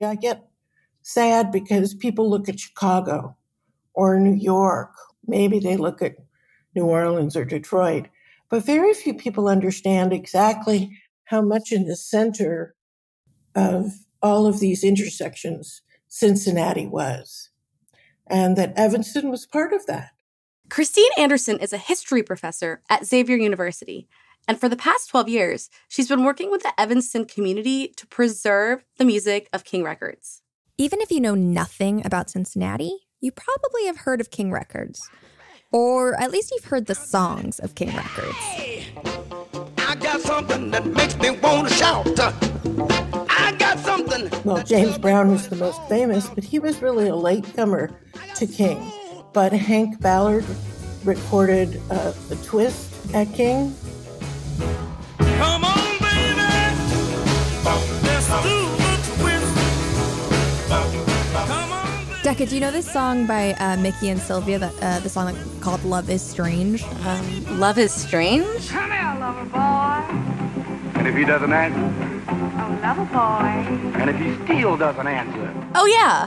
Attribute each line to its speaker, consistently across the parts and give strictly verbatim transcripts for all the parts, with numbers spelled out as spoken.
Speaker 1: I get sad because people look at Chicago or New York. Maybe they look at New Orleans or Detroit. But very few people understand exactly how much in the center of all of these intersections Cincinnati was, and that Evanston was part of that.
Speaker 2: Christine Anderson is a history professor at Xavier University. And for the past twelve years, she's been working with the Evanston community to preserve the music of King Records.
Speaker 3: Even if you know nothing about Cincinnati, you probably have heard of King Records. Or at least you've heard the songs of King Records.
Speaker 4: Hey, I got something that makes me want to shout. I got something.
Speaker 1: Well, James Brown was the most famous, but he was really a latecomer to King. But Hank Ballard recorded uh, The Twist at King.
Speaker 4: Come on, baby. Let's do the twist. Come on, baby.
Speaker 3: Decca, do you know this song by uh, Mickey and Sylvia, that, uh, the song called Love is Strange?
Speaker 2: Um, Love is Strange?
Speaker 5: Come here, lover boy.
Speaker 6: And if he doesn't answer?
Speaker 5: Oh, lover boy.
Speaker 6: And if he still doesn't answer?
Speaker 2: Oh, yeah.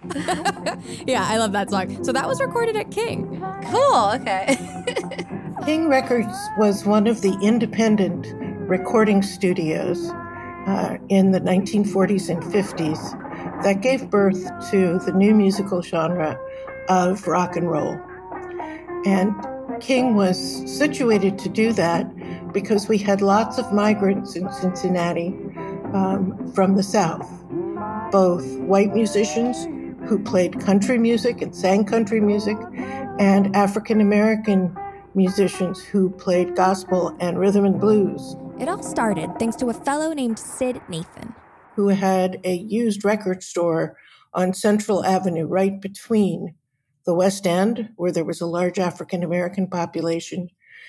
Speaker 3: Yeah, I love that song. So that was recorded at King.
Speaker 2: Cool, okay.
Speaker 1: King Records was one of the independent recording studios uh, in the nineteen forties and fifties that gave birth to the new musical genre of rock and roll. And King was situated to do that because we had lots of migrants in Cincinnati um, from the South, both white musicians who played country music and sang country music, and African-American musicians who played gospel and rhythm and blues.
Speaker 3: It all started thanks to a fellow named Sid Nathan,
Speaker 1: who had a used record store on Central Avenue right between the West End, where there was a large African-American population,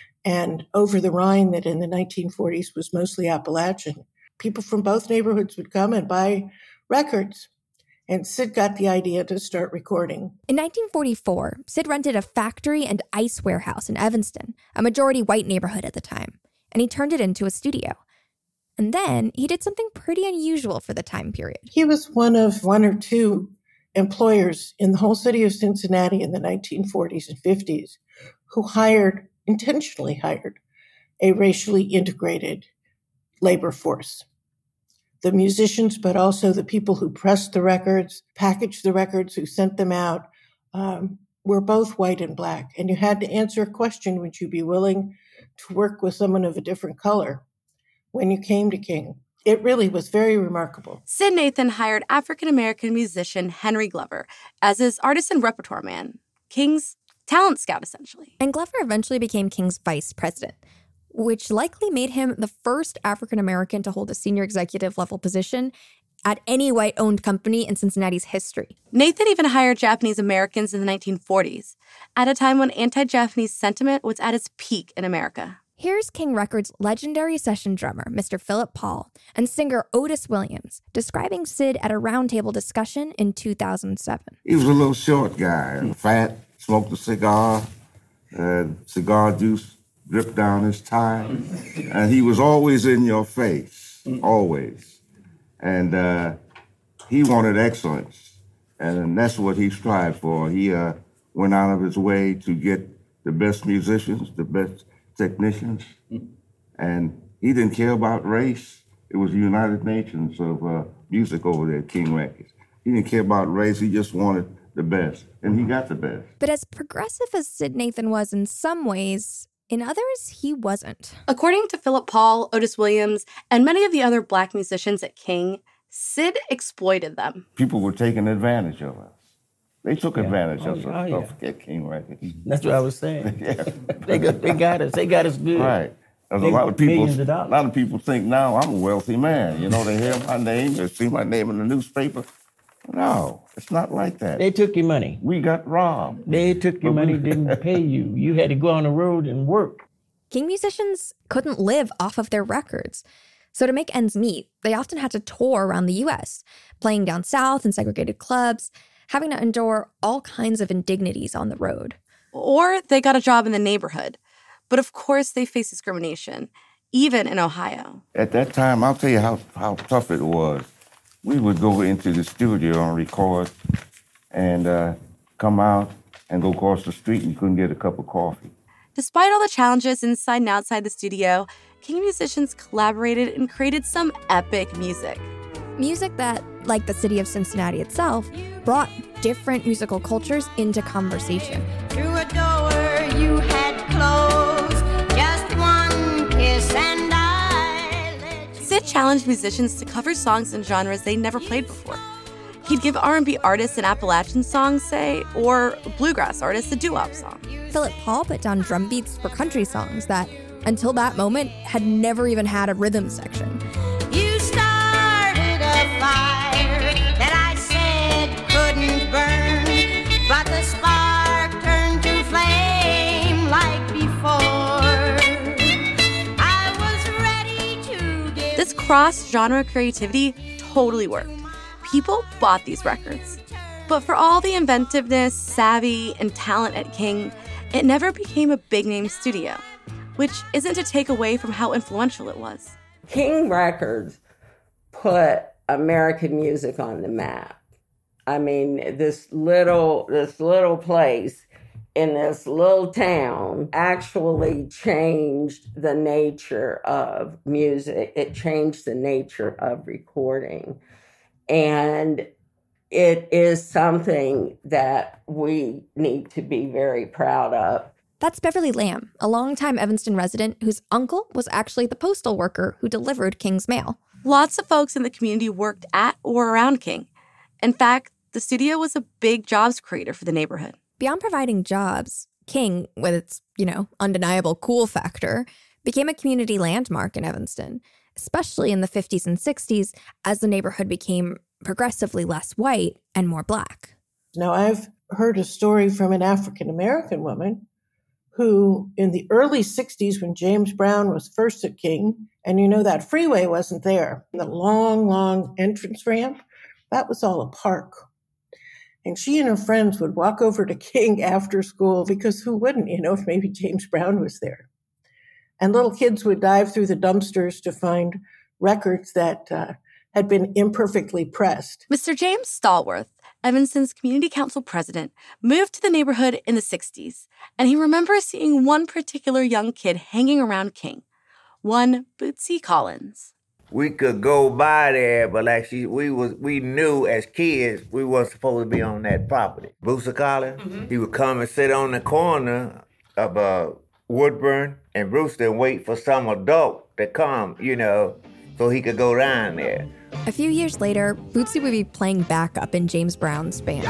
Speaker 1: and over the Rhine that in the nineteen forties was mostly Appalachian. People from both neighborhoods would come and buy records. And Sid got the idea to start recording.
Speaker 3: In nineteen forty-four, Sid rented a factory and ice warehouse in Evanston, a majority white neighborhood at the time, and he turned it into a studio. And then he did something pretty unusual for the time period.
Speaker 1: He was one of one or two employers in the whole city of Cincinnati in the nineteen forties and fifties who hired, intentionally hired, a racially integrated labor force. The musicians, but also the people who pressed the records, packaged the records, who sent them out, um, were both white and black. And you had to answer a question: would you be willing to work with someone of a different color when you came to King? It really was very remarkable.
Speaker 2: Sid Nathan hired African-American musician Henry Glover as his artist and repertoire man, King's talent scout, essentially.
Speaker 3: And Glover eventually became King's vice president, which likely made him the first African-American to hold a senior executive level position at any white-owned company in Cincinnati's history.
Speaker 2: Nathan even hired Japanese Americans in the nineteen forties, at a time when anti-Japanese sentiment was at its peak in America.
Speaker 3: Here's King Records' legendary session drummer, Mister Philip Paul, and singer Otis Williams, describing Sid at a roundtable discussion in two thousand seven.
Speaker 7: He was a little short guy, fat, smoked a cigar, uh, cigar juice dripped down his tie, and he was always in your face, always. And uh, he wanted excellence, and that's what he strived for. He uh, went out of his way to get the best musicians, the best technicians, and he didn't care about race. It was the United Nations of uh, music over there at King Records. He didn't care about race, he just wanted the best, and he got the best.
Speaker 3: But as progressive as Sid Nathan was in some ways, in others, he wasn't.
Speaker 2: According to Philip Paul, Otis Williams, and many of the other black musicians at King, Sid exploited them.
Speaker 7: People were taking advantage of us. They took
Speaker 8: yeah.
Speaker 7: advantage
Speaker 8: oh,
Speaker 7: of us.
Speaker 8: Oh,
Speaker 7: Don't
Speaker 8: yeah.
Speaker 7: forget King Records.
Speaker 8: That's what I was saying.
Speaker 7: yeah.
Speaker 8: they, got, they got us. They got us good.
Speaker 7: Right. There's a
Speaker 8: They
Speaker 7: lot of people.
Speaker 8: millions of dollars.
Speaker 7: A lot of people think now I'm a wealthy man. You know, they hear my name, they see my name in the newspaper. No, it's not like that.
Speaker 8: They took your money.
Speaker 7: We got robbed.
Speaker 8: They took your money, didn't pay you. You had to go on the road and work.
Speaker 3: King musicians couldn't live off of their records. So to make ends meet, they often had to tour around the U S, playing down south in segregated clubs, having to endure all kinds of indignities on the road.
Speaker 2: Or they got a job in the neighborhood. But of course they faced discrimination, even in Ohio.
Speaker 7: At that time, I'll tell you how, how tough it was. we would go into the studio and record and uh, come out and go across the street and you couldn't get a cup of coffee.
Speaker 2: Despite all the challenges inside and outside the studio, King musicians collaborated and created some epic music.
Speaker 3: Music that, like the city of Cincinnati itself, brought different musical cultures into conversation.
Speaker 9: Through a door you had closed, just one kiss and I let you...
Speaker 2: Sid challenged musicians to cover songs in genres they never played before. He'd give R and B artists an Appalachian song, say, or bluegrass artists a doo-wop song.
Speaker 3: Philip Paul put down drum beats for country songs that, until that moment, had never even had a rhythm section.
Speaker 9: You started a fire that I said couldn't burn, but the spark turned to flame like before. I was ready to give...
Speaker 2: This cross-genre creativity totally worked. People bought these records. But for all the inventiveness, savvy, and talent at King, it never became a big-name studio, which isn't to take away from how influential it was.
Speaker 10: King Records put American music on the map. I mean, this little this little place in this little town actually changed the nature of music. It changed the nature of recording. And it is something that we need to be very proud of.
Speaker 3: That's Beverly Lamb, a longtime Evanston resident whose uncle was actually the postal worker who delivered King's mail.
Speaker 2: Lots of folks in the community worked at or around King. In fact, the studio was a big jobs creator for the neighborhood.
Speaker 3: Beyond providing jobs, King, with its, you know, undeniable cool factor, became a community landmark in Evanston, especially in the fifties and sixties as the neighborhood became progressively less white and more Black.
Speaker 1: Now, I've heard a story from an African-American woman who, in the early sixties, when James Brown was first at King, and you know that freeway wasn't there, the long, long entrance ramp, that was all a park. And she and her friends would walk over to King after school, because who wouldn't, you know, if maybe James Brown was there. And little kids would dive through the dumpsters to find records that uh, had been imperfectly pressed.
Speaker 2: Mister James Stallworth, Evanston's community council president, moved to the neighborhood in the sixties, and he remembers seeing one particular young kid hanging around King, one Bootsy Collins.
Speaker 11: We could go by there, but actually we was we knew as kids we weren't supposed to be on that property. Bootsy Collins, mm-hmm. He would come and sit on the corner of uh, Woodburn and Brewster and wait for some adult to come, you know, so he could go down there.
Speaker 3: A few years later, Bootsy would be playing backup in James Brown's band.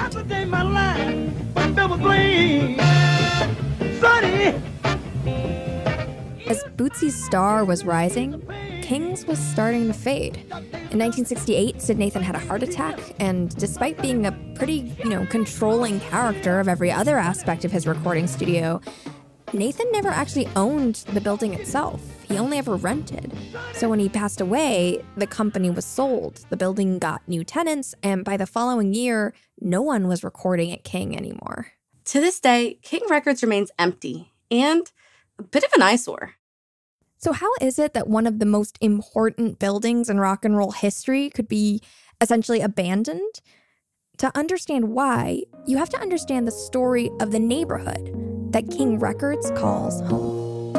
Speaker 3: As Bootsy's star was rising, King's was starting to fade. In nineteen sixty-eight, Sid Nathan had a heart attack, and despite being a pretty, you know, controlling character of every other aspect of his recording studio, Nathan never actually owned the building itself. He only ever rented. So when he passed away, the company was sold. The building got new tenants, and by the following year, no one was recording at King anymore.
Speaker 2: To this day, King Records remains empty and a bit of an eyesore.
Speaker 3: So how is it that one of the most important buildings in rock and roll history could be essentially abandoned? To understand why, you have to understand the story of the neighborhood that King Records calls home.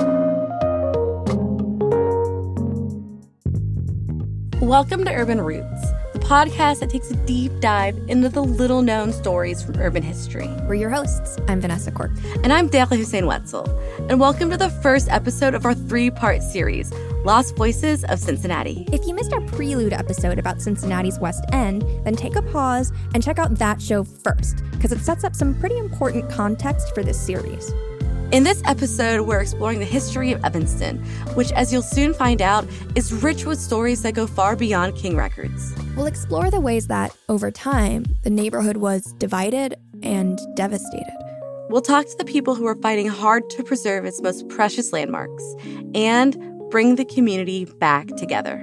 Speaker 2: Welcome to Urban Roots, the podcast that takes a deep dive into the little-known stories from urban history.
Speaker 3: We're your hosts. I'm Vanessa Quirk.
Speaker 2: And I'm Dakhla Hussein Wetzel. And welcome to the first episode of our three-part series, Lost Voices of Cincinnati.
Speaker 3: If you missed our prelude episode about Cincinnati's West End, then take a pause and check out that show first, because it sets up some pretty important context for this series.
Speaker 2: In this episode, we're exploring the history of Evanston, which, as you'll soon find out, is rich with stories that go far beyond King Records.
Speaker 3: We'll explore the ways that, over time, the neighborhood was divided and devastated.
Speaker 2: We'll talk to the people who are fighting hard to preserve its most precious landmarks and bring the community back together.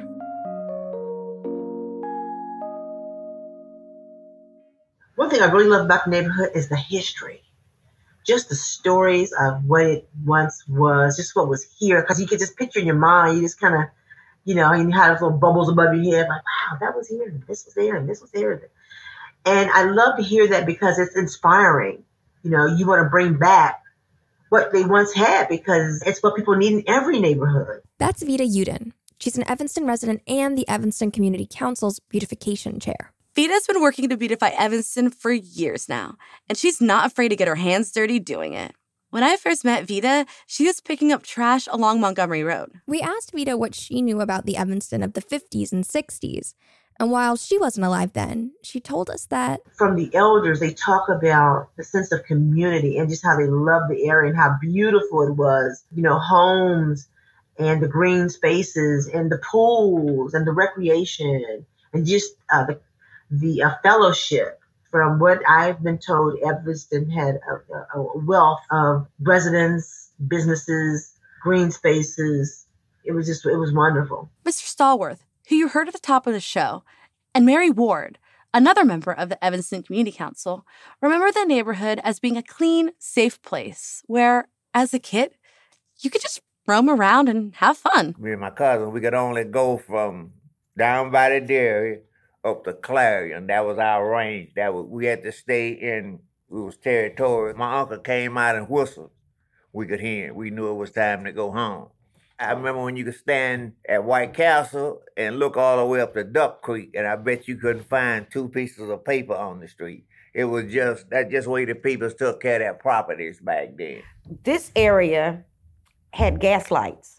Speaker 12: One thing I really love about the neighborhood is the history. Just the stories of what it once was, just what was here. Because you can just picture in your mind, you just kind of You know, and you had those little bubbles above your head, like, wow, that was here, and this was there, and this was there. And I love to hear that because it's inspiring. You know, you want to bring back what they once had because it's what people need in every neighborhood.
Speaker 3: That's Vida Uden. She's an Evanston resident and the Evanston Community Council's beautification chair.
Speaker 2: Vida's been working to beautify Evanston for years now, and she's not afraid to get her hands dirty doing it. When I first met Vida, she was picking up trash along Montgomery Road.
Speaker 3: We asked Vida what she knew about the Evanston of the fifties and sixties. And while she wasn't alive then, she told us that
Speaker 12: from the elders, they talk about the sense of community and just how they loved the area and how beautiful it was. You know, homes and the green spaces and the pools and the recreation and just uh, the, the uh, fellowship. From what I've been told, Evanston had a, a wealth of residents, businesses, green spaces. It was just, it was wonderful.
Speaker 2: Mister Stallworth, who you heard at the top of the show, and Mary Ward, another member of the Evanston Community Council, remember the neighborhood as being a clean, safe place where, as a kid, you could just roam around and have fun.
Speaker 11: Me and my cousin, we could only go from down by the dairy up to Clarion. That was our range. That was, we had to stay in, it was territory. My uncle came out and whistled. We could hear it. We knew it was time to go home. I remember when you could stand at White Castle and look all the way up to Duck Creek, and I bet you couldn't find two pieces of paper on the street. It was just, that's just the way the people took care of their properties back then.
Speaker 13: This area had gas lights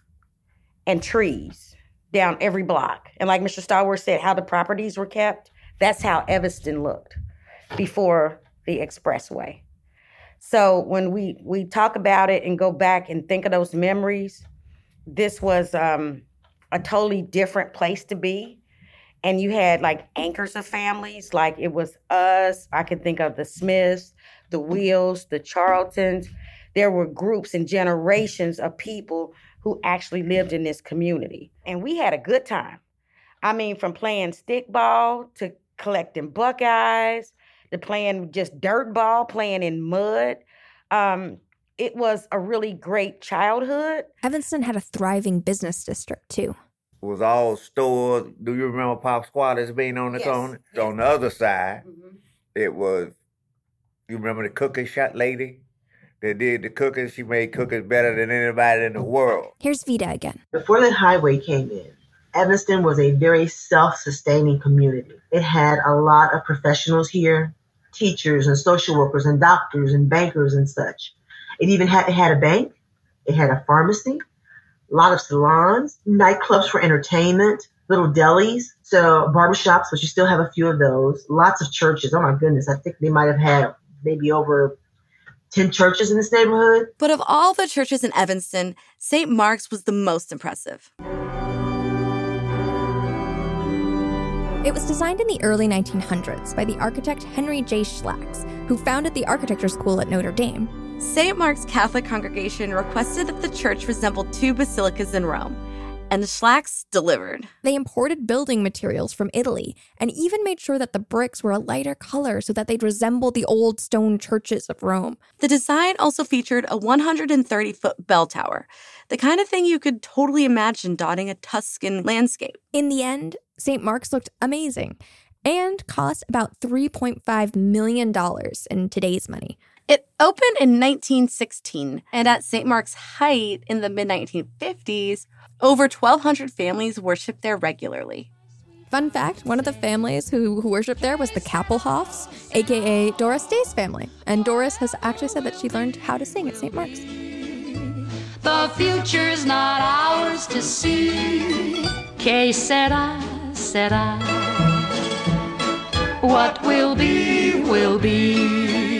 Speaker 13: and trees down every block. And like Mister Stallworth said, how the properties were kept, that's how Evanston looked before the expressway. So when we, we talk about it and go back and think of those memories, this was um, a totally different place to be. And you had like anchors of families, like it was us. I can think of the Smiths, the Wheels, the Charltons. There were groups and generations of people who actually lived in this community. And we had a good time. I mean, from playing stickball to collecting buckeyes, to playing just dirt ball, playing in mud. Um, it was a really great childhood.
Speaker 3: Evanston had a thriving business district, too.
Speaker 11: It was all stores. Do you remember Pop Squatters being on the
Speaker 13: Yes.
Speaker 11: corner?
Speaker 13: Yes.
Speaker 11: On the other side,
Speaker 13: Mm-hmm.
Speaker 11: it was, you remember the cookie shop lady that did the cookies? She made cookies better than anybody in the world.
Speaker 3: Here's Vida again.
Speaker 12: Before the highway came in, Evanston was a very self-sustaining community. It had a lot of professionals here, teachers and social workers and doctors and bankers and such. It even had, it had a bank. It had a pharmacy, a lot of salons, nightclubs for entertainment, little delis, so barbershops, which you still have a few of those, lots of churches. Oh my goodness, I think they might have had maybe over ten churches in this neighborhood.
Speaker 2: But of all the churches in Evanston, Saint Mark's was the most impressive.
Speaker 3: It was designed in the early nineteen hundreds by the architect Henry J. Schlacks, who founded the architecture school at Notre Dame.
Speaker 2: Saint Mark's Catholic congregation requested that the church resemble two basilicas in Rome, and the Schlacks delivered.
Speaker 3: They imported building materials from Italy and even made sure that the bricks were a lighter color so that they'd resemble the old stone churches of Rome.
Speaker 2: The design also featured a one hundred thirty foot bell tower, the kind of thing you could totally imagine dotting a Tuscan landscape.
Speaker 3: In the end, Saint Mark's looked amazing and cost about three point five million dollars in today's money.
Speaker 2: It opened in nineteen sixteen, and at Saint Mark's height in the mid nineteen fifties, over twelve hundred families worshiped there regularly.
Speaker 3: Fun fact, one of the families who, who worshiped there was the Kappelhoffs, a k a. Doris Day's family. And Doris has actually said that she learned how to sing at Saint Mark's.
Speaker 14: The future's not ours to see. Que sera, sera. What will be, will be.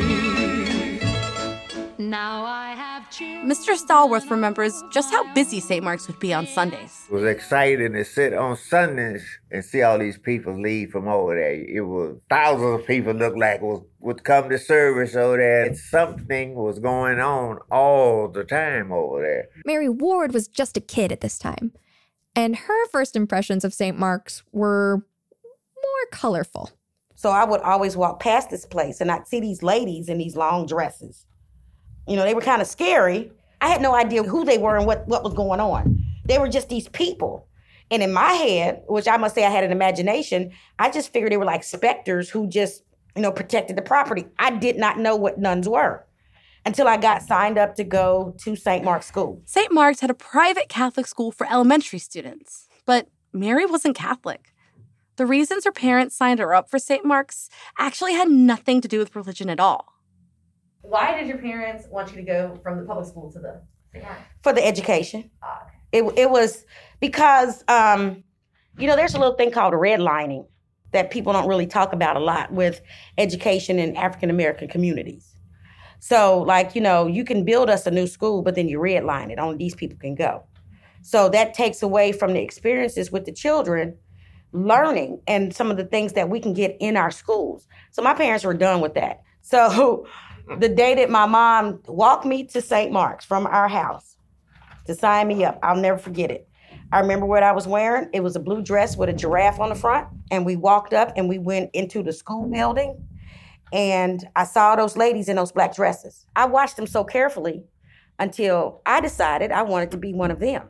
Speaker 14: Now I have children.
Speaker 2: Mister Stallworth remembers just how busy Saint Mark's would be on Sundays.
Speaker 11: It was exciting to sit on Sundays and see all these people leave from over there. It was thousands of people looked like was, would come to service over there. And something was going on all the time over there.
Speaker 3: Mary Ward was just a kid at this time, and her first impressions of Saint Mark's were more colorful.
Speaker 13: So I would always walk past this place and I'd see these ladies in these long dresses. You know, they were kind of scary. I had no idea who they were and what, what was going on. They were just these people. And in my head, which I must say I had an imagination, I just figured they were like specters who just, you know, protected the property. I did not know what nuns were until I got signed up to go to Saint Mark's School.
Speaker 2: Saint Mark's had a private Catholic school for elementary students, but Mary wasn't Catholic. The reasons her parents signed her up for Saint Mark's actually had nothing to do with religion at all.
Speaker 15: Why did your parents want you to go from the public school to the Saint Mark's?
Speaker 13: For the education. It it was because, um, you know, there's a little thing called redlining that people don't really talk about a lot with education in African-American communities. So, like, you know, you can build us a new school, but then you redline it. Only these people can go. So that takes away from the experiences with the children learning and some of the things that we can get in our schools. So my parents were done with that. So the day that my mom walked me to Saint Mark's from our house to sign me up, I'll never forget it. I remember what I was wearing. It was a blue dress with a giraffe on the front. And we walked up and we went into the school building. And I saw those ladies in those black dresses. I watched them so carefully until I decided I wanted to be one of them.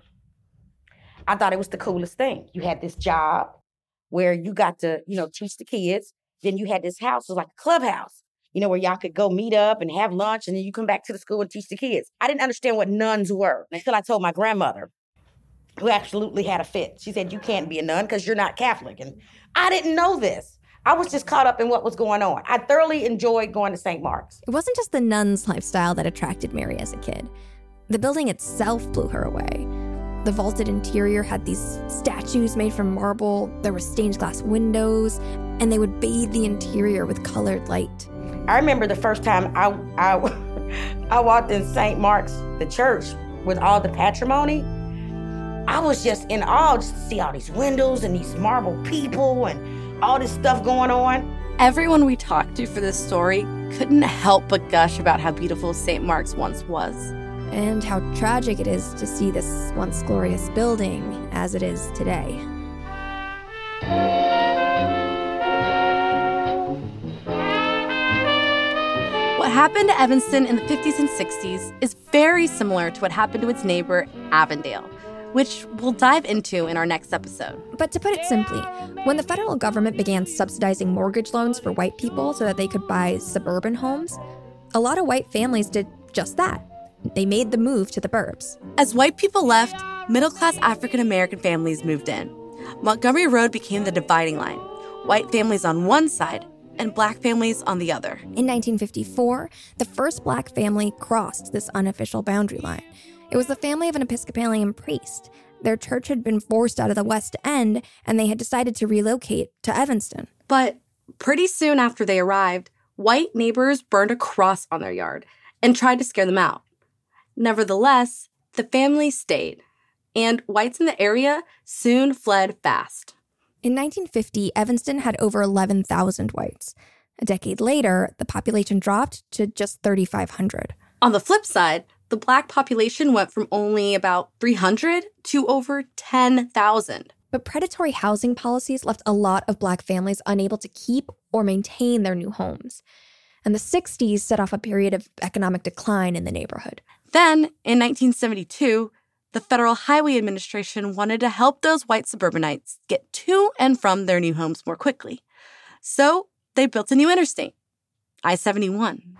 Speaker 13: I thought it was the coolest thing. You had this job where you got to, you know, teach the kids. Then you had this house, it was like a clubhouse, you know, where y'all could go meet up and have lunch, and then you come back to the school and teach the kids. I didn't understand what nuns were until I told my grandmother, who absolutely had a fit. She said, you can't be a nun because you're not Catholic. And I didn't know this. I was just caught up in what was going on. I thoroughly enjoyed going to Saint Mark's.
Speaker 3: It wasn't just the nuns' lifestyle that attracted Mary as a kid. The building itself blew her away. The vaulted interior had these statues made from marble, there were stained glass windows, and they would bathe the interior with colored light.
Speaker 13: I remember the first time I, I, I walked in Saint Mark's, the church, with all the patrimony. I was just in awe just to see all these windows and these marble people and all this stuff going on.
Speaker 2: Everyone we talked to for this story couldn't help but gush about how beautiful Saint Mark's once was.
Speaker 3: And how tragic it is to see this once glorious building as it is today.
Speaker 2: What happened to Evanston in the fifties and sixties is very similar to what happened to its neighbor, Avondale, which we'll dive into in our next episode.
Speaker 3: But to put it simply, when the federal government began subsidizing mortgage loans for white people so that they could buy suburban homes, a lot of white families did just that. They made the move to the burbs.
Speaker 2: As white people left, middle-class African-American families moved in. Montgomery Road became the dividing line. White families on one side and black families on the other.
Speaker 3: In nineteen fifty-four, the first black family crossed this unofficial boundary line. It was the family of an Episcopalian priest. Their church had been forced out of the West End, and they had decided to relocate to Evanston.
Speaker 2: But pretty soon after they arrived, white neighbors burned a cross on their yard and tried to scare them out. Nevertheless, the family stayed, and whites in the area soon fled fast.
Speaker 3: In nineteen fifty, Evanston had over eleven thousand whites. A decade later, the population dropped to just thirty-five hundred.
Speaker 2: On the flip side, the black population went from only about three hundred to over ten thousand.
Speaker 3: But predatory housing policies left a lot of black families unable to keep or maintain their new homes. And the sixties set off a period of economic decline in the neighborhood.
Speaker 2: Then, in nineteen seventy-two, the Federal Highway Administration wanted to help those white suburbanites get to and from their new homes more quickly. So they built a new interstate, I seventy-one.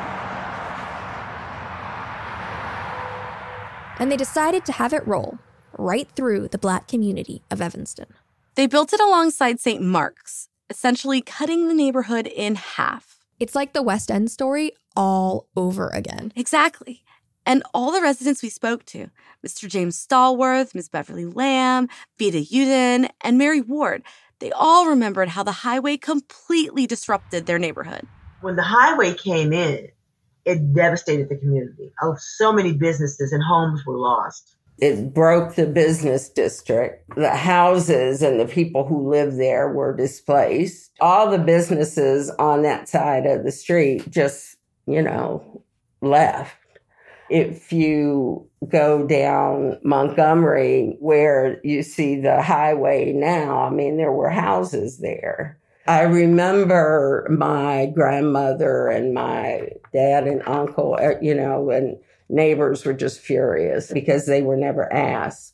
Speaker 3: And they decided to have it roll right through the black community of Evanston.
Speaker 2: They built it alongside Saint Mark's, essentially cutting the neighborhood in half.
Speaker 3: It's like the West End story all over again.
Speaker 2: Exactly. And all the residents we spoke to, Mister James Stallworth, Miz Beverly Lamb, Vita Uden, and Mary Ward, they all remembered how the highway completely disrupted their neighborhood.
Speaker 12: When the highway came in, it devastated the community. Oh, so many businesses and homes were lost.
Speaker 10: It broke the business district. The houses and the people who lived there were displaced. All the businesses on that side of the street just, you know, left. If you go down Montgomery, where you see the highway now, I mean, there were houses there. I remember my grandmother and my dad and uncle, you know, and neighbors were just furious because they were never asked.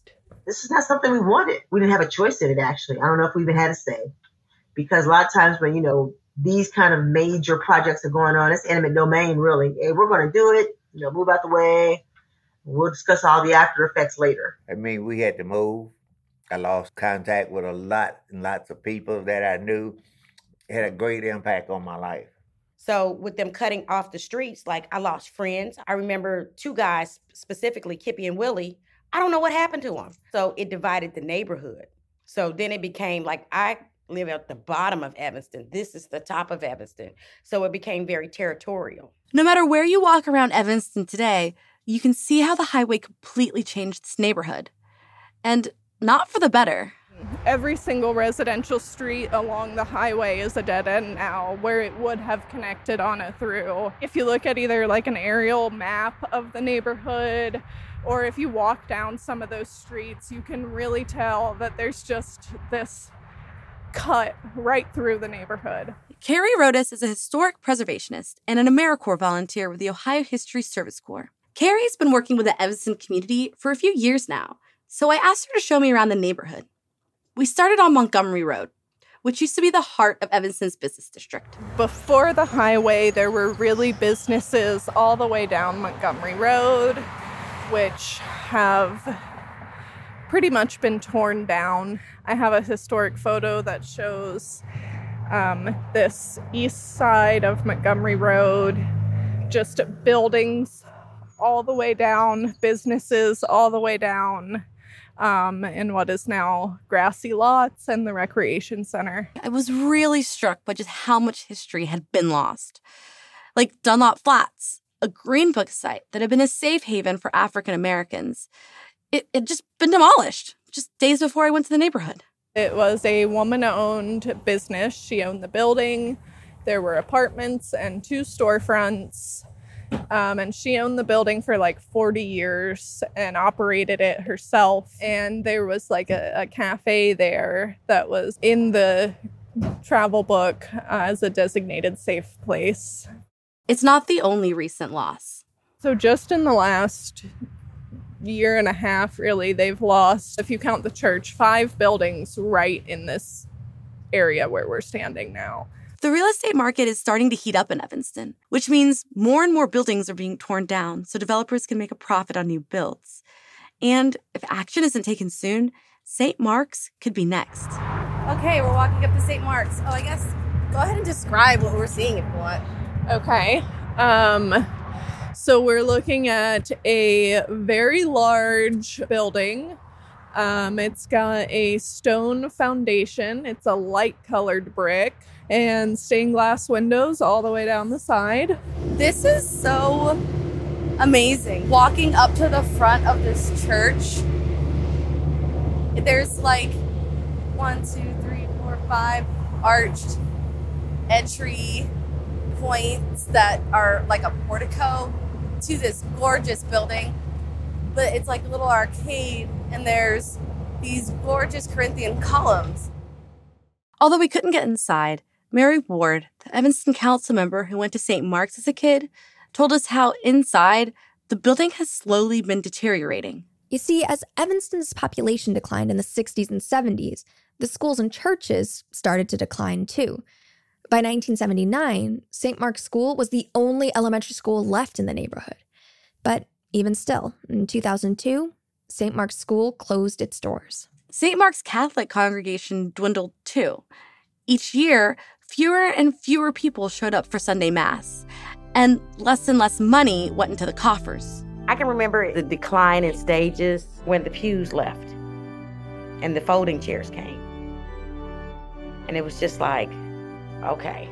Speaker 12: this is not something we wanted. We didn't have a choice in it, actually. I don't know if we even had a say. Because a lot of times when, you know, these kind of major projects are going on, it's eminent domain, really. Hey, we're going to do it. You know, move out the way. We'll discuss all the after effects later.
Speaker 11: I mean, we had to move. I lost contact with a lot and lots of people that I knew. It had a great impact on my life.
Speaker 13: So with them cutting off the streets, like I lost friends. I remember two guys, specifically Kippy and Willie. I don't know what happened to them. So it divided the neighborhood. So then it became like I live at the bottom of Evanston. This is the top of Evanston. So it became very territorial.
Speaker 2: No matter where you walk around Evanston today, you can see how the highway completely changed this neighborhood. And not for the better.
Speaker 16: Every single residential street along the highway is a dead end now, where it would have connected on it through. If you look at either like an aerial map of the neighborhood, or if you walk down some of those streets, you can really tell that there's just this cut right through the neighborhood.
Speaker 2: Carrie Rodas is a historic preservationist and an AmeriCorps volunteer with the Ohio History Service Corps. Carrie's been working with the Evanston community for a few years now, so I asked her to show me around the neighborhood. We started on Montgomery Road, which used to be the heart of Evanston's business district.
Speaker 16: Before the highway, there were really businesses all the way down Montgomery Road, which have pretty much been torn down. I have a historic photo that shows um, this east side of Montgomery Road, just buildings all the way down, businesses all the way down, um, in what is now grassy lots and the recreation center.
Speaker 2: I was really struck by just how much history had been lost. Like Dunlop Flats, a Green Book site that had been a safe haven for African Americans. It had just been demolished just days before I went to the neighborhood.
Speaker 16: It was a woman-owned business. She owned the building. There were apartments and two storefronts. Um, and she owned the building for like forty years and operated it herself. And there was like a, a cafe there that was in the travel book uh, as a designated safe place.
Speaker 2: It's not the only recent loss.
Speaker 16: So just in the last year and a half, really, they've lost, if you count the church, five buildings right in this area where we're standing now.
Speaker 2: The real estate market is starting to heat up in Evanston, which means more and more buildings are being torn down so developers can make a profit on new builds. And if action isn't taken soon, Saint Mark's could be next.
Speaker 15: Okay, we're walking up to Saint Mark's. Oh, I guess go ahead and describe what we're seeing if you want.
Speaker 16: Okay. Um, so we're looking at a very large building. Um, it's got a stone foundation. It's a light-colored brick and stained glass windows all the way down the side.
Speaker 15: This is so amazing. Walking up to the front of this church, there's like one, two, three, four, five arched entry points that are like a portico to this gorgeous building. But it's like a little arcade, and there's these gorgeous Corinthian columns.
Speaker 2: Although we couldn't get inside, Mary Ward, the Evanston council member who went to Saint Mark's as a kid, told us how inside the building has slowly been deteriorating.
Speaker 3: You see, as Evanston's population declined in the sixties and seventies, the schools and churches started to decline too. By nineteen seventy-nine, Saint Mark's School was the only elementary school left in the neighborhood. But even still, in two thousand two, Saint Mark's School closed its doors.
Speaker 2: Saint Mark's Catholic congregation dwindled too. Each year, fewer and fewer people showed up for Sunday Mass, and less and less money went into the coffers.
Speaker 13: I can remember the decline in stages when the pews left and the folding chairs came. And it was just like, okay,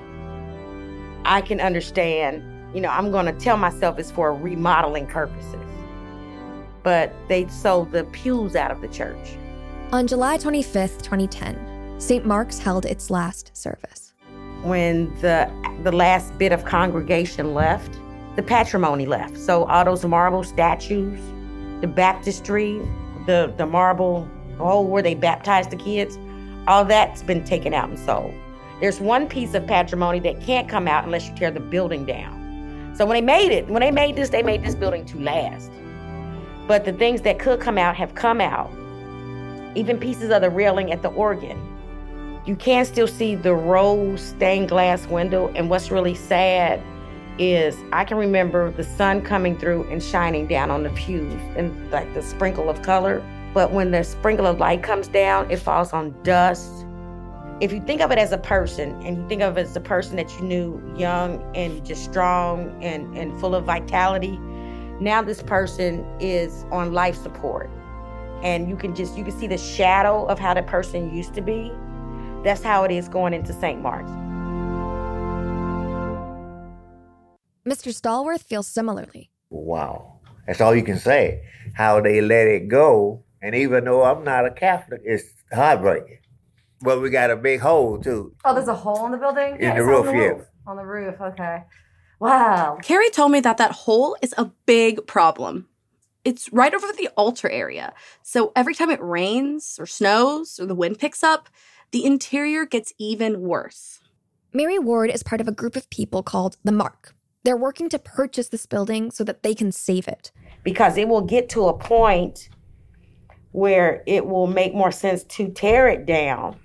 Speaker 13: I can understand, you know, I'm going to tell myself it's for remodeling purposes. But they sold the pews out of the church.
Speaker 3: On July twenty-fifth, twenty ten, Saint Mark's held its last service.
Speaker 13: When the the last bit of congregation left, the patrimony left. So all those marble statues, the baptistry, the, the marble hole where they baptized the kids, all that's been taken out and sold. There's one piece of patrimony that can't come out unless you tear the building down. So when they made it, when they made this, they made this building to last. But the things that could come out have come out. even pieces of the railing at the organ. You can still see the rose stained glass window. And what's really sad is I can remember the sun coming through and shining down on the pews and like the sprinkle of color. But when the sprinkle of light comes down, it falls on dust. If you think of it as a person, and you think of it as a person that you knew young and just strong and, and full of vitality, now this person is on life support. And you can just, you can see the shadow of how that person used to be. That's how it is going into Saint Mark's.
Speaker 3: Mister Stallworth feels similarly.
Speaker 11: Wow. That's all you can say. How they let it go. And even though I'm not a Catholic, it's heartbreaking. But we got a big hole, too.
Speaker 2: Oh, there's a hole in the building?
Speaker 11: In
Speaker 2: Yeah,
Speaker 11: the
Speaker 2: it's
Speaker 11: roof,
Speaker 2: on the
Speaker 11: yeah.
Speaker 2: roof. On the roof, okay. Wow. Carrie told me that that hole is a big problem. It's right over the altar area. So every time it rains or snows or the wind picks up, the interior gets even worse.
Speaker 3: Mary Ward is part of a group of people called The Mark. They're working to purchase this building so that they can save it.
Speaker 13: Because it will get to a point where it will make more sense to tear it down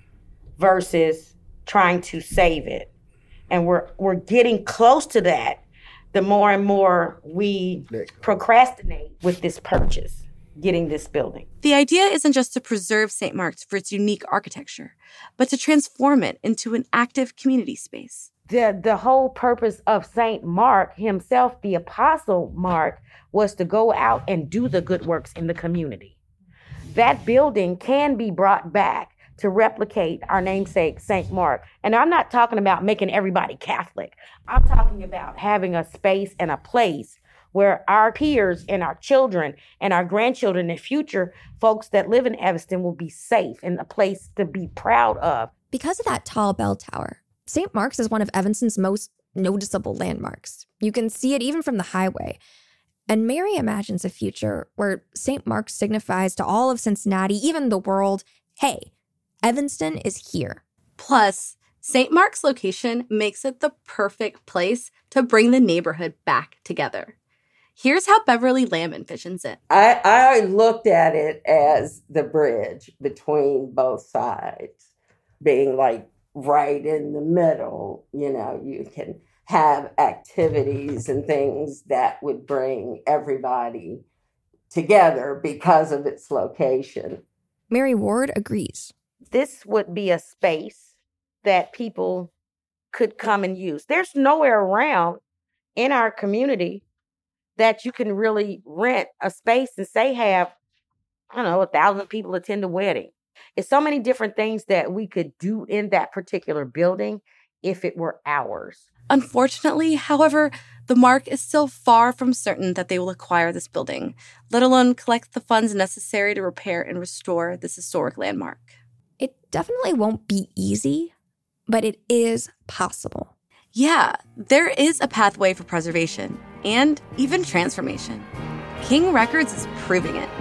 Speaker 13: versus trying to save it. And we're we're getting close to that the more and more we procrastinate with this purchase, getting this building.
Speaker 2: The idea isn't just to preserve Saint Mark's for its unique architecture, but to transform it into an active community space.
Speaker 13: The, the whole purpose of Saint Mark himself, the Apostle Mark, was to go out and do the good works in the community. That building can be brought back to replicate our namesake, Saint Mark. And I'm not talking about making everybody Catholic. I'm talking about having a space and a place where our peers and our children and our grandchildren and future folks that live in Evanston will be safe and a place to be proud of.
Speaker 3: Because of that tall bell tower, Saint Mark's is one of Evanston's most noticeable landmarks. You can see it even from the highway. And Mary imagines a future where Saint Mark's signifies to all of Cincinnati, even the world, hey, Evanston is here.
Speaker 2: Plus, Saint Mark's location makes it the perfect place to bring the neighborhood back together. Here's how Beverly Lamb envisions it.
Speaker 10: I, I looked at it as the bridge between both sides, being like right in the middle. You know, you can have activities and things that would bring everybody together because of its location.
Speaker 3: Mary Ward agrees.
Speaker 13: This would be a space that people could come and use. There's nowhere around in our community that you can really rent a space and say have, I don't know, a thousand people attend a wedding. It's so many different things that we could do in that particular building if it were ours.
Speaker 2: Unfortunately, however, the Mark is still far from certain that they will acquire this building, let alone collect the funds necessary to repair and restore this historic landmark.
Speaker 3: It definitely won't be easy, but it is possible.
Speaker 2: Yeah, there is a pathway for preservation and even transformation. King Records is proving it.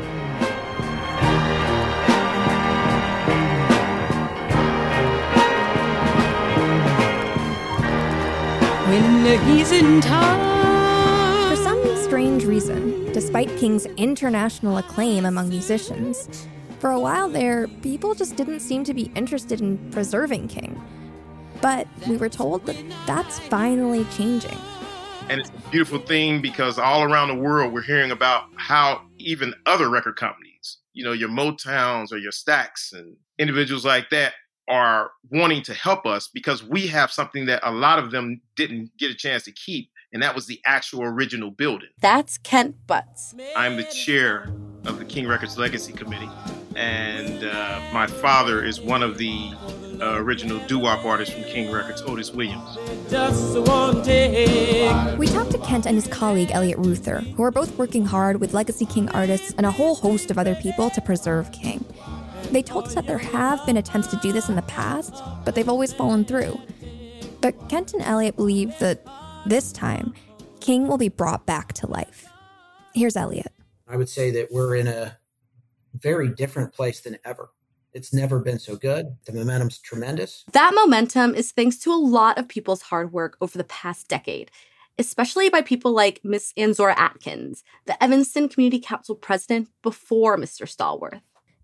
Speaker 14: When he's in town.
Speaker 3: For some strange reason, despite King's international acclaim among musicians, for a while there, people just didn't seem to be interested in preserving King. But we were told that that's finally changing.
Speaker 17: And it's a beautiful thing because all around the world, we're hearing about how even other record companies, you know, your Motowns or your Stax and individuals like that are wanting to help us because we have something that a lot of them didn't get a chance to keep, and that was the actual original building.
Speaker 2: That's Kent Butts.
Speaker 17: I'm the chair of the King Records Legacy Committee, and uh, my father is one of the uh, original doo-wop artists from King Records, Otis Williams.
Speaker 3: Just one take. We talked to Kent and his colleague Elliot Ruther, who are both working hard with Legacy King artists and a whole host of other people to preserve King. They told us that there have been attempts to do this in the past, but they've always fallen through. But Kent and Elliot believe that this time, King will be brought back to life. Here's Elliot.
Speaker 18: I would say that we're in a very different place than ever. It's never been so good. The momentum's tremendous.
Speaker 2: That momentum is thanks to a lot of people's hard work over the past decade, especially by people like Miss Anzora Atkins, the Evanston Community Council president before Mister Stallworth.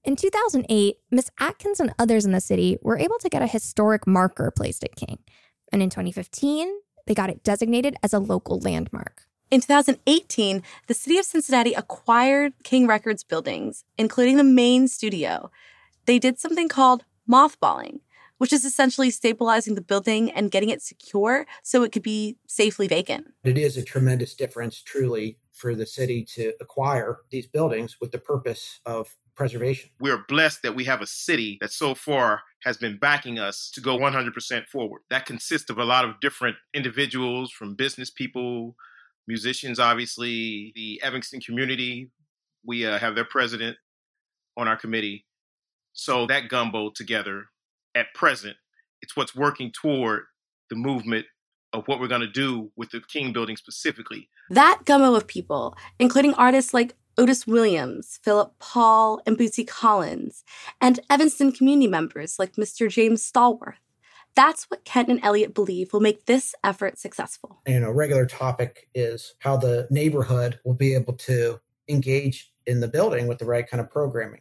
Speaker 3: In two thousand eight, Miss Atkins and others in the city were able to get a historic marker placed at King. And in twenty fifteen, they got it designated as a local landmark.
Speaker 2: In two thousand eighteen, the city of Cincinnati acquired King Records buildings, including the main studio. They did something called mothballing, which is essentially stabilizing the building and getting it secure so it could be safely vacant.
Speaker 18: It is a tremendous difference, truly, for the city to acquire these buildings with the purpose of preservation.
Speaker 17: We're blessed that we have a city that so far has been backing us to go one hundred percent forward. That consists of a lot of different individuals, from business people, musicians, obviously, the Evanston community. We uh, have their president on our committee. So that gumbo together, at present, it's what's working toward the movement of what we're going to do with the King building specifically.
Speaker 2: That gumbo of people, including artists like Otis Williams, Philip Paul, and Bootsy Collins, and Evanston community members like Mister James Stallworth. That's what Kent and Elliot believe will make this effort successful.
Speaker 18: And a regular topic is how the neighborhood will be able to engage in the building with the right kind of programming.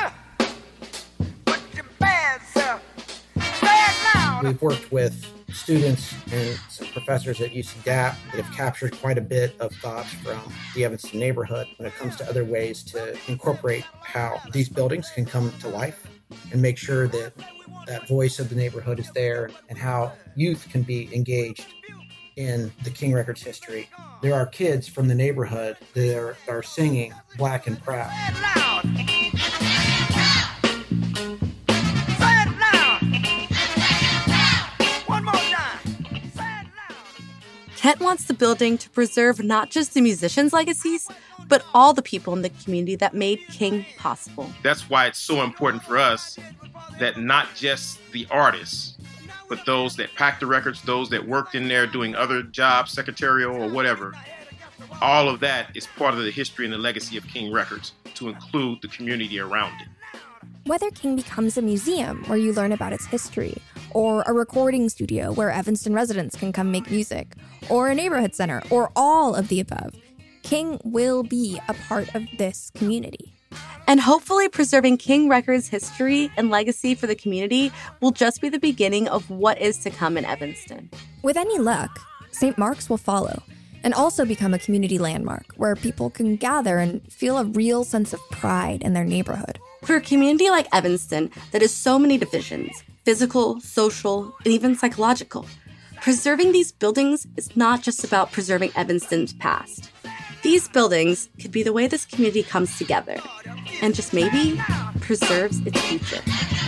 Speaker 18: We've worked with students and some professors at U C D A P that have captured quite a bit of thoughts from the Evanston neighborhood when it comes to other ways to incorporate how these buildings can come to life and make sure that that voice of the neighborhood is there, and how youth can be engaged in the King Records history. There are kids from the neighborhood that are, are singing Black and Proud.
Speaker 2: Kent wants the building to preserve not just the musicians' legacies, but all the people in the community that made King possible.
Speaker 17: That's why it's so important for us that not just the artists, but those that packed the records, those that worked in there doing other jobs, secretarial or whatever, all of that is part of the history and the legacy of King Records, to include the community around it.
Speaker 3: Whether King becomes a museum where you learn about its history, or a recording studio where Evanston residents can come make music, or a neighborhood center, or all of the above, King will be a part of this community.
Speaker 2: And hopefully preserving King Records' history and legacy for the community will just be the beginning of what is to come in Evanston.
Speaker 3: With any luck, Saint Mark's will follow, and also become a community landmark where people can gather and feel a real sense of pride in their neighborhood.
Speaker 2: For a community like Evanston that has so many divisions, physical, social, and even psychological, preserving these buildings is not just about preserving Evanston's past. These buildings could be the way this community comes together and just maybe preserves its future.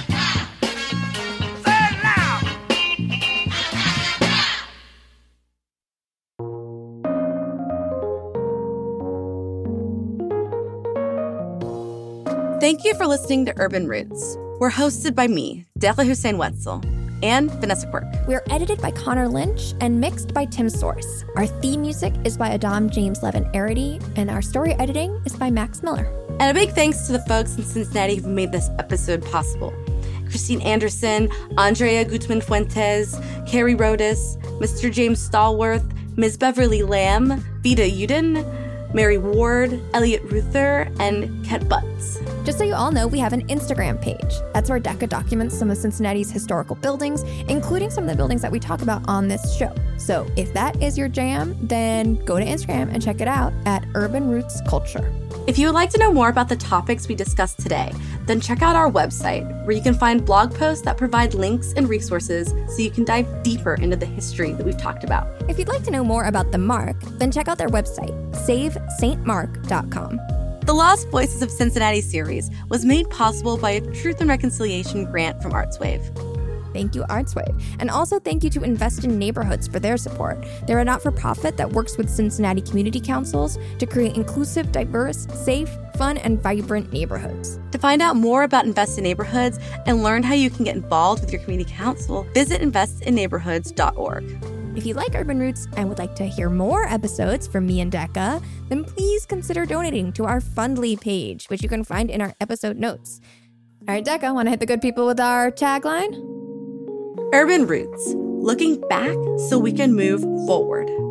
Speaker 2: Thank you for listening to Urban Roots. We're hosted by me, Dequa Hussein-Wetzel, and Vanessa Quirk.
Speaker 3: We're edited by Connor Lynch and mixed by Tim Source. Our theme music is by Adam James Levin Arity, and our story editing is by Max Miller.
Speaker 2: And a big thanks to the folks in Cincinnati who made this episode possible. Christine Anderson, Andrea Gutman Fuentes, Carrie Rodas, Mister James Stallworth, Miz Beverly Lamb, Vida Uden, Mary Ward, Elliot Ruther, and Kent Butts.
Speaker 3: Just so you all know, we have an Instagram page. That's where Dequa documents some of Cincinnati's historical buildings, including some of the buildings that we talk about on this show. So if that is your jam, then go to Instagram and check it out at Urban Roots Culture.
Speaker 2: If you would like to know more about the topics we discussed today, then check out our website, where you can find blog posts that provide links and resources so you can dive deeper into the history that we've talked about.
Speaker 3: If you'd like to know more about the Mark, then check out their website, save saint mark dot com.
Speaker 2: The Lost Voices of Cincinnati series was made possible by a Truth and Reconciliation grant from ArtsWave.
Speaker 3: Thank you, ArtsWave. And also thank you to Invest in Neighborhoods for their support. They're a not-for-profit that works with Cincinnati community councils to create inclusive, diverse, safe, fun, and vibrant neighborhoods.
Speaker 2: To find out more about Invest in Neighborhoods and learn how you can get involved with your community council, visit invest in neighborhoods dot org.
Speaker 3: If you like Urban Roots and would like to hear more episodes from me and Dequa, then please consider donating to our Fundly page, which you can find in our episode notes. All right, Dequa, want to hit the good people with our tagline?
Speaker 2: Urban Roots, looking back so we can move forward.